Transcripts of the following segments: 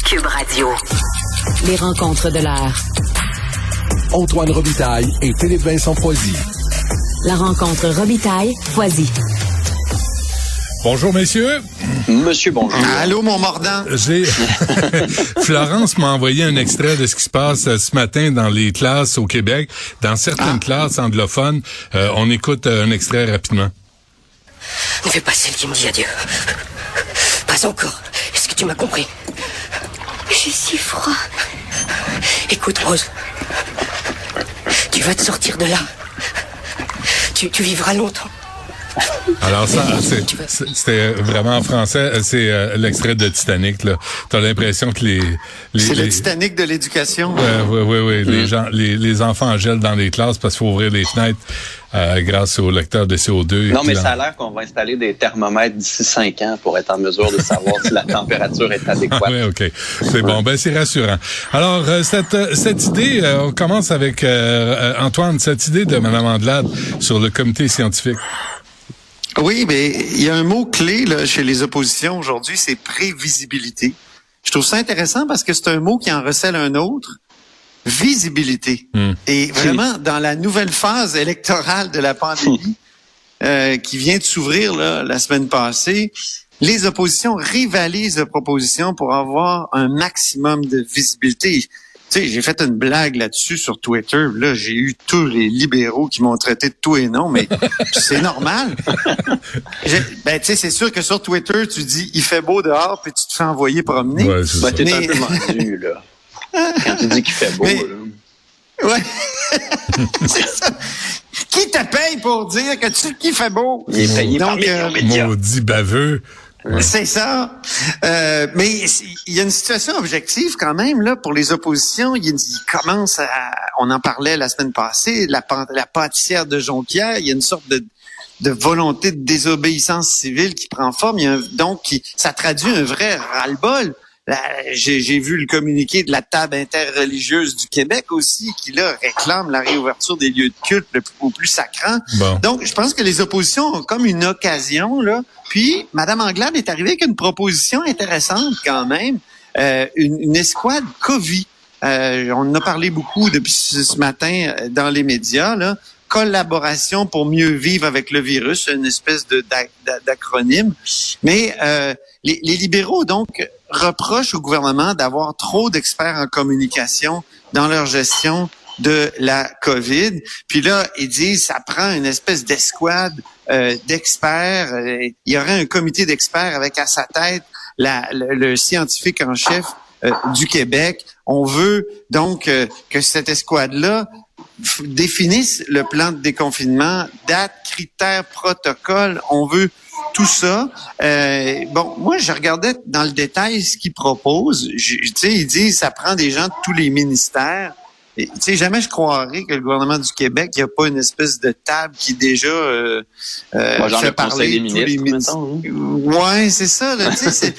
Cube Radio. Les rencontres de l'heure. Antoine Robitaille et Philippe Vincent Foisy. La rencontre Robitaille-Foisy. Bonjour, messieurs. Monsieur, bonjour. Allô, mon mordant. Florence m'a envoyé un extrait de ce qui se passe ce matin dans les classes au Québec. Dans certaines classes anglophones, on écoute un extrait rapidement. Ne fais pas celle qui me dit adieu. Pas encore. Est-ce que tu m'as compris? J'ai si froid. Écoute, Rose. Tu vas te sortir de là. Tu vivras longtemps. Alors ça, c'était vraiment en français. C'est l'extrait de Titanic, là. T'as l'impression que c'est le Titanic de l'éducation. Oui. Les enfants gèlent dans les classes parce qu'il faut ouvrir les fenêtres grâce au lecteur de CO2. Non, mais ça a l'air qu'on va installer des thermomètres d'ici 5 ans pour être en mesure de savoir si la température est adéquate. Oui, OK. C'est bon. Ben, c'est rassurant. Alors, cette idée, on commence avec Antoine, cette idée de Mme Anglade sur le comité scientifique. Oui, mais il y a un mot clé là, chez les oppositions aujourd'hui, c'est prévisibilité. Je trouve ça intéressant parce que c'est un mot qui en recèle un autre, visibilité. Et vraiment, dans la nouvelle phase électorale de la pandémie qui vient de s'ouvrir là, la semaine passée, les oppositions rivalisent de propositions pour avoir un maximum de visibilité. Tu sais, j'ai fait une blague là-dessus sur Twitter. Là, j'ai eu tous les libéraux qui m'ont traité de tout et non, mais c'est normal. Tu sais, c'est sûr que sur Twitter, tu dis « il fait beau dehors » puis tu te fais envoyer promener. Ouais, c'est ça. T'es un peu vendu, là. Quand tu dis qu'il fait beau, là. Ouais. C'est ça. Qui te paye pour dire que qu'il fait beau? Il est payé par les médias. Maudit baveux. Ouais. C'est ça. Mais il y a une situation objective quand même là pour les oppositions. Il commence à, on en parlait la semaine passée, la pâtissière de Jonquière. Il y a une sorte de volonté de désobéissance civile qui prend forme. Ça traduit un vrai ras-le-bol. J'ai vu le communiqué de la table interreligieuse du Québec aussi, qui là réclame la réouverture des lieux de culte au plus sacrant. Bon. Donc, je pense que les oppositions ont comme une occasion là. Puis, Mme Anglade est arrivée avec une proposition intéressante quand même, une escouade COVID. On en a parlé beaucoup depuis ce matin dans les médias là. Collaboration pour mieux vivre avec le virus, une espèce d'acronyme. Mais les libéraux, donc, reprochent au gouvernement d'avoir trop d'experts en communication dans leur gestion de la COVID. Puis là, ils disent ça prend une espèce d'escouade d'experts. Il y aurait un comité d'experts avec à sa tête le scientifique en chef du Québec. On veut donc que cette escouade-là définisse le plan de déconfinement, date, critères, protocoles. On veut tout ça. Moi, je regardais dans le détail ce qu'ils proposent. Tu sais, ils disent ça prend des gens de tous les ministères. Tu sais, jamais je croirais que le gouvernement du Québec, il n'y a pas une espèce de table qui déjà fait parler tous les ministres. Ouais, c'est ça. Là, tu sais,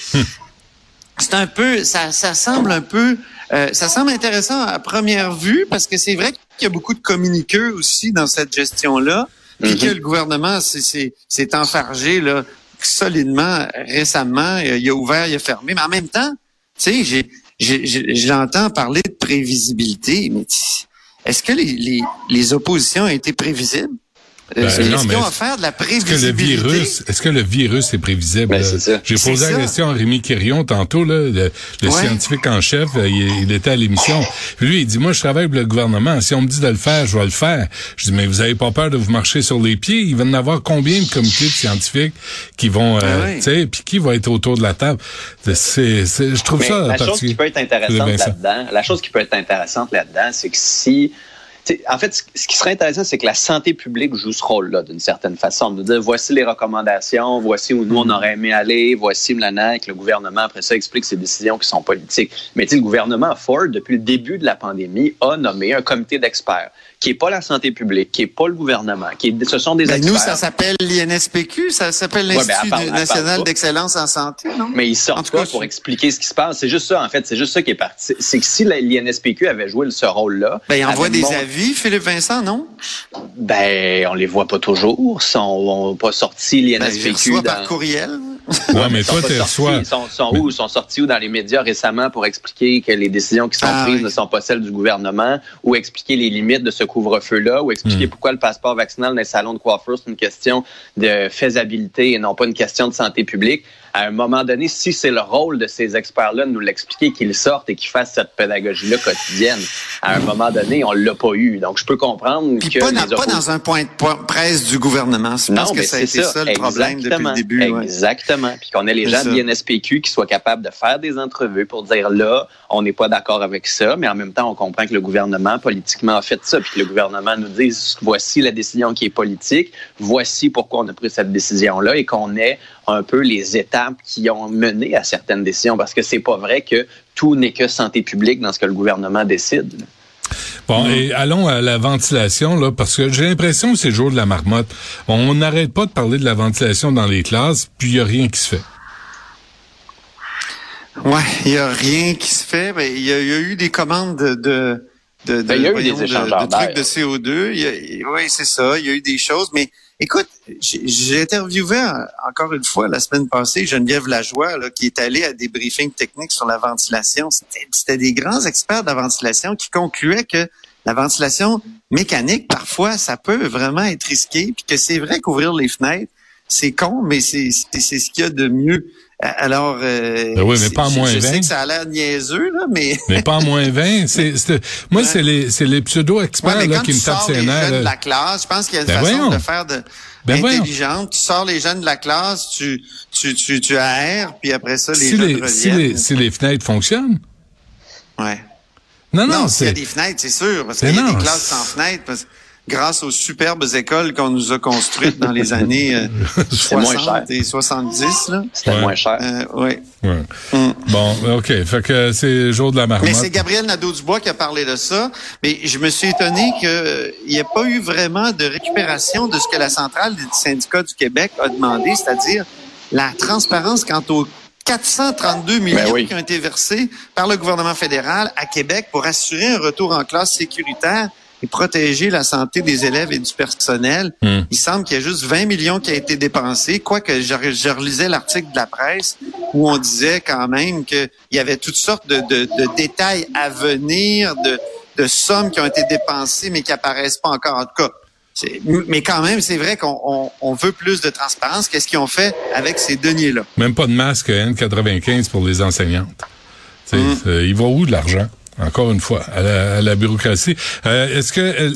c'est un peu, ça semble un peu. Ça semble intéressant à première vue parce que c'est vrai qu'il y a beaucoup de communiqueurs aussi dans cette gestion-là, puis que le gouvernement s'est enfargé là solidement récemment. Il a ouvert, il a fermé, mais en même temps, tu sais, j'entends parler de prévisibilité, mais est-ce que les oppositions ont été prévisibles? Est-ce qu'ils ont offert de la prévisibilité? Est-ce que le virus est prévisible? C'est ça. J'ai posé la question à Rémi Quirion tantôt, là, le scientifique en chef, il était à l'émission. Puis lui, il dit, moi, je travaille pour le gouvernement. Si on me dit de le faire, je vais le faire. Je dis, mais vous avez pas peur de vous marcher sur les pieds? Il va y en avoir combien de comités de scientifiques qui vont, tu sais, puis qui va être autour de la table? Je trouve ça la chose qui peut être intéressante là-dedans, c'est que si en fait, ce qui serait intéressant, c'est que la santé publique joue ce rôle-là d'une certaine façon. De dire, voici les recommandations, voici où nous, on aurait aimé aller, voici que le gouvernement, après ça, explique ses décisions qui sont politiques. Mais le gouvernement Ford, depuis le début de la pandémie, a nommé un comité d'experts qui n'est pas la santé publique, qui n'est pas le gouvernement, ce sont des experts. Nous, ça s'appelle l'INSPQ, ça s'appelle l'Institut national d'excellence en santé, non? Mais ils sortent pas pour expliquer ce qui se passe. C'est juste ça, en fait. C'est juste ça qui est parti. C'est que si l'INSPQ avait joué ce rôle-là... il envoie des avis, Philippe Vincent, non? On les voit pas toujours. Ils n'ont pas sorti l'INSPQ. Soit par courriel. Ouais, mais toi, t'es soit... Ils sont sortis où dans les médias récemment pour expliquer que les décisions qui sont prises ne sont pas celles du gouvernement, ou expliquer les limites de ce couvre-feu-là, ou expliquer pourquoi le passeport vaccinal dans les salons de coiffure, c'est une question de faisabilité et non pas une question de santé publique. À un moment donné, si c'est le rôle de ces experts-là de nous l'expliquer, qu'ils sortent et qu'ils fassent cette pédagogie-là quotidienne, à un moment donné, on l'a pas eu. Donc, je peux comprendre puis que... pas dans un point de presse du gouvernement. Je pense que ça a été ça le problème depuis le début. Exactement. Puis qu'on ait les gens de l'INSPQ qui soient capables de faire des entrevues pour dire là, on n'est pas d'accord avec ça, mais en même temps, on comprend que le gouvernement, politiquement, a fait ça, puis que le gouvernement nous dise voici la décision qui est politique, voici pourquoi on a pris cette décision-là, et qu'on ait un peu les étapes qui ont mené à certaines décisions, parce que c'est pas vrai que tout n'est que santé publique dans ce que le gouvernement décide. Bon, et allons à la ventilation, là, parce que j'ai l'impression que c'est le jour de la marmotte. On n'arrête pas de parler de la ventilation dans les classes, puis il n'y a rien qui se fait. Ouais, il y a rien qui se fait. Ben, il y a eu des commandes de il y a eu des échangeurs trucs de CO2. Oui, c'est ça. Il y a eu des choses. Mais écoute, j'ai interviewé encore une fois la semaine passée Geneviève Lajoie, là, qui est allée à des briefings techniques sur la ventilation. C'était des grands experts de la ventilation qui concluaient que la ventilation mécanique, parfois, ça peut vraiment être risqué. Puis que c'est vrai qu'ouvrir les fenêtres, c'est con, mais c'est ce qu'il y a de mieux. Alors, oui, mais pas en moins 20. Je sais que ça a l'air niaiseux, là, mais... Mais pas en moins 20. Moi, c'est les pseudo-experts là, qui me tapent ses nerfs. Quand tu sors les jeunes de la classe, je pense qu'il y a une façon de faire intelligente. Tu sors les jeunes de la classe, tu aères, puis après ça, les jeunes reviennent. Si les fenêtres fonctionnent. Ouais. Non, s'il y a des fenêtres, c'est sûr, parce qu'il y a des classes sans fenêtres, grâce aux superbes écoles qu'on nous a construites dans les années 60 et 70. Là. C'était moins cher. Oui. Ouais. Bon, OK. Fait que c'est le jour de la marmotte. Mais c'est Gabriel Nadeau-Dubois qui a parlé de ça. Mais je me suis étonné qu'il n'y ait pas eu vraiment de récupération de ce que la centrale des syndicats du Québec a demandé, c'est-à-dire la transparence quant aux 432 millions qui ont été versés par le gouvernement fédéral à Québec pour assurer un retour en classe sécuritaire et protéger la santé des élèves et du personnel. Il semble qu'il y a juste 20 millions qui a été dépensé, quoique je relisais l'article de la presse où on disait quand même qu'il y avait toutes sortes de détails à venir, de sommes qui ont été dépensées mais qui apparaissent pas encore. En tout cas, mais quand même, c'est vrai qu'on veut plus de transparence. Qu'est-ce qu'ils ont fait avec ces deniers-là? Même pas de masque N95 pour les enseignantes. Il va où de l'argent? Encore une fois, à la bureaucratie. Est-ce que...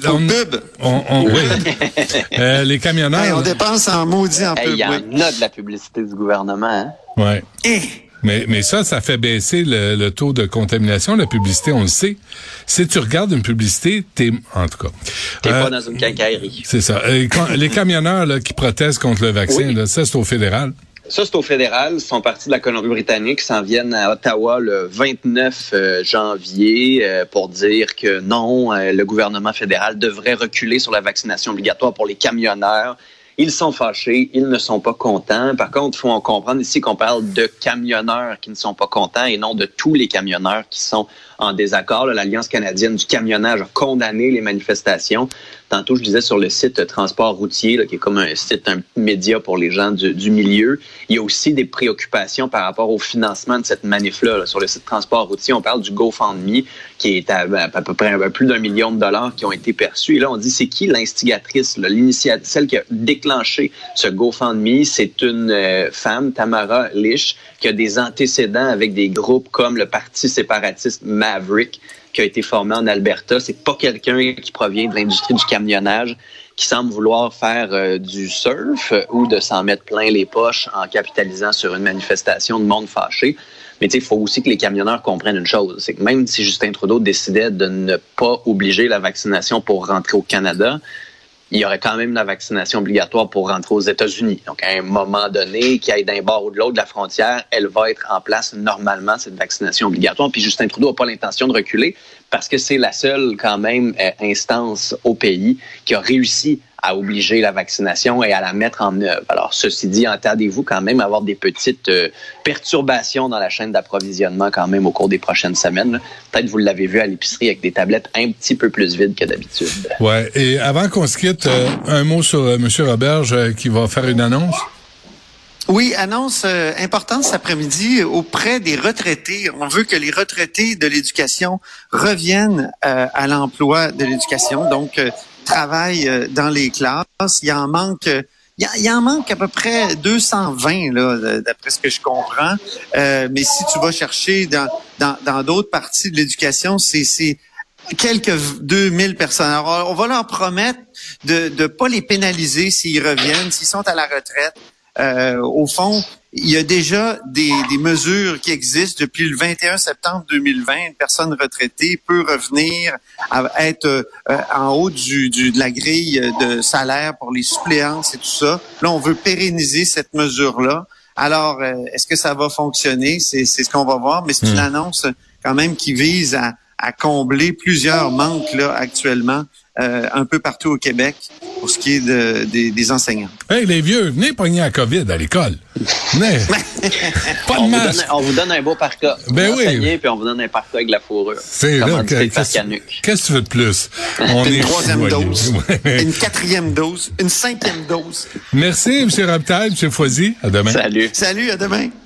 oui. Les camionneurs... Hey, on dépense en maudit en pub. Il y en a de la publicité du gouvernement. Hein? Oui. Mais ça fait baisser le taux de contamination. La publicité, on le sait. Si tu regardes une publicité, en tout cas... T'es pas dans une quincaillerie. C'est ça. Les camionneurs là, qui protestent contre le vaccin, là, ça, c'est au fédéral. Ça, c'est au fédéral. Ils sont partis de la Colombie-Britannique, s'en viennent à Ottawa le 29 janvier pour dire que non, le gouvernement fédéral devrait reculer sur la vaccination obligatoire pour les camionneurs. Ils sont fâchés, ils ne sont pas contents. Par contre, il faut comprendre ici qu'on parle de camionneurs qui ne sont pas contents et non de tous les camionneurs qui sont en désaccord. L'Alliance canadienne du camionnage a condamné les manifestations. Tantôt, je disais sur le site Transport routier, là, qui est comme un média pour les gens du milieu, il y a aussi des préoccupations par rapport au financement de cette manif-là. Là. Sur le site Transport routier, on parle du GoFundMe, qui est à peu près plus d'1 million de dollars qui ont été perçus. Et là, on dit, c'est qui l'instigatrice, là, celle qui a déclenché ce GoFundMe? C'est une femme, Tamara Lich, qui a des antécédents avec des groupes comme le Parti séparatiste Maverick, qui a été formé en Alberta. C'est pas quelqu'un qui provient de l'industrie du camionnage qui semble vouloir faire du surf ou de s'en mettre plein les poches en capitalisant sur une manifestation de monde fâché. Mais tu sais, il faut aussi que les camionneurs comprennent une chose, c'est que même si Justin Trudeau décidait de ne pas obliger la vaccination pour rentrer au Canada, il y aurait quand même la vaccination obligatoire pour rentrer aux États-Unis. Donc, à un moment donné, qu'il y ait d'un bord ou de l'autre de la frontière, elle va être en place normalement, cette vaccination obligatoire. Puis Justin Trudeau n'a pas l'intention de reculer parce que c'est la seule, quand même, instance au pays qui a réussi à obliger la vaccination et à la mettre en œuvre. Alors, ceci dit, attendez-vous quand même à avoir des petites perturbations dans la chaîne d'approvisionnement quand même au cours des prochaines semaines. Là. Peut-être vous l'avez vu à l'épicerie avec des tablettes un petit peu plus vides que d'habitude. Ouais. Et avant qu'on se quitte, un mot sur M. Roberge qui va faire une annonce. Oui, annonce importante cet après-midi auprès des retraités. On veut que les retraités de l'éducation reviennent à l'emploi de l'éducation, donc travaillent dans les classes. Il en manque à peu près 220 là, d'après ce que je comprends. Mais si tu vas chercher dans d'autres parties de l'éducation, c'est quelques 2000 personnes. Alors, on va leur promettre de pas les pénaliser s'ils reviennent, s'ils sont à la retraite. Au fond, il y a déjà des mesures qui existent depuis le 21 septembre 2020. Une personne retraitée peut revenir à être en haut de la grille de salaire pour les suppléances et tout ça. Là, on veut pérenniser cette mesure-là. Alors, est-ce que ça va fonctionner? C'est ce qu'on va voir, mais c'est une annonce quand même qui vise à combler plusieurs manques là actuellement un peu partout au Québec pour ce qui est des enseignants. Hey, les vieux, venez pogner la COVID à l'école. Venez. Pas de masque. On vous donne un beau parka. Ben oui. Puis on vous donne un parka avec de la fourrure. C'est là. Qu'est-ce que tu veux de plus? Une troisième dose, une quatrième dose, une cinquième dose. Merci, M. Robitaille, M. Foisy. À demain. Salut. Salut, à demain.